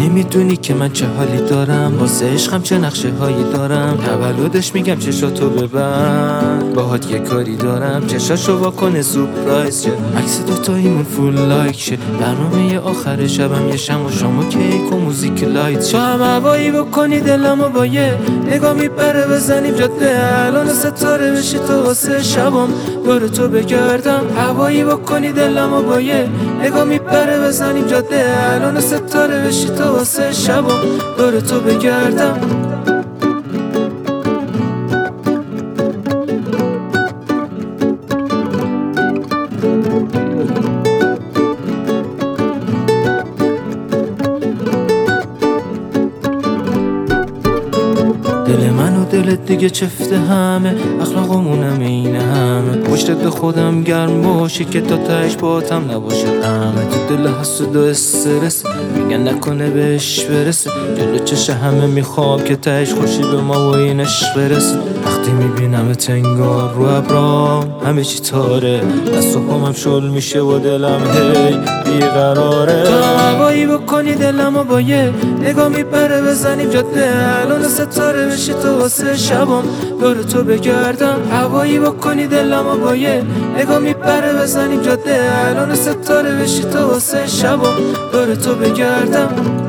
نمیدونی که من چه حالی دارم، واسه عشقم چه نقشه هایی دارم. تولدش میگم چشاتو ببند، باهات یه کاری دارم، چشاشو واکنه سورپرایز شه، عکس دوتاییمون فول لایک شه. برنامه آخر شبم یه شم و شام و کیک و موزیک لایت شه. تو هم هوایی بکنی دلمو با یه نگاه میبره، بزنیم جاده الان ستاره بشی تو واسه شبم دور تو بگردم. هوایی بکنی دلمو با یه نگاه میبره، بزنیم جاده الان ستاره بشی تو واسه شبم دور تو بگردم. دل من و دلت دیگه چفته همه، اخلاقمونم این همه، پشتت به خودم گرم باشی که تا تهش باتم نباشه همه. تو دل حسود و استرس میگن نکنه بهش برسه، جلو چش همه میخوام که تهش خوشی به ما و اینش برسه. وقتی میبینم انگار رو ابرام همه چی تاره، دست و پامم شل میشه و دلم هی بیقراره. تو هم هوایی بکنی دلمو با یه نگاه میبره، بزنیم جاده الان ستاره بشی تو واسه شبم دور تو بگردم. هوایی بکنی دلمو با یه نگاه میبره، بزنیم جاده الان ستاره بشی تو واسه شبم دور تو بگردم.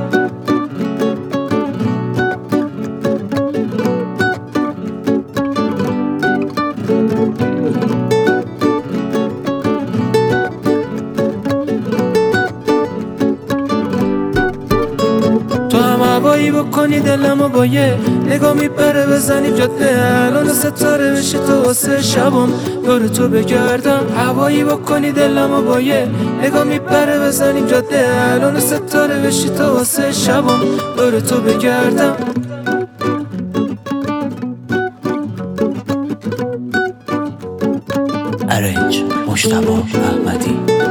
هوایی بکنی دلمو با یه نگاه میبره، بزنیم جاده الان ستاره بشی تو واسه شبم دور تو بگردم. هوایی بکنی دلمو با یه نگاه میبره، بزنیم جاده الان ستاره بشی تو واسه شبم دور تو بگردم. ارنج مجتبی احمدی.